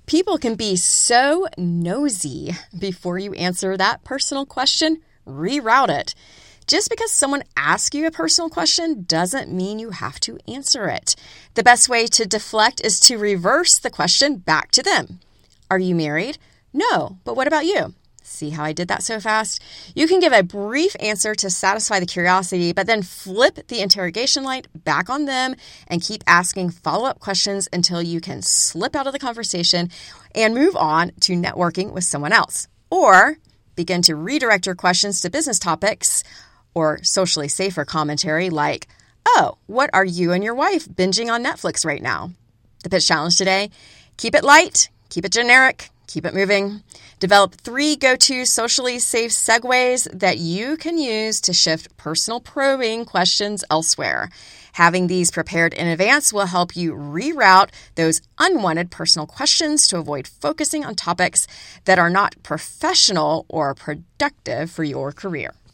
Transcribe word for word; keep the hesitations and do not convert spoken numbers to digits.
People can be so nosy. Before you answer that personal question, reroute it. Just because someone asks you a personal question doesn't mean you have to answer it. The best way to deflect is to reverse the question back to them. Are you married? No, but what about you? See how I did that so fast? You can give a brief answer to satisfy the curiosity, but then flip the interrogation light back on them and keep asking follow-up questions until you can slip out of the conversation and move on to networking with someone else. Or begin to redirect your questions to business topics or socially safer commentary like, oh, what are you and your wife binging on Netflix right now? The pitch challenge today, keep it light, keep it generic, keep it moving. Develop three go-to socially safe segues that you can use to shift personal probing questions elsewhere. Having these prepared in advance will help you reroute those unwanted personal questions to avoid focusing on topics that are not professional or productive for your career.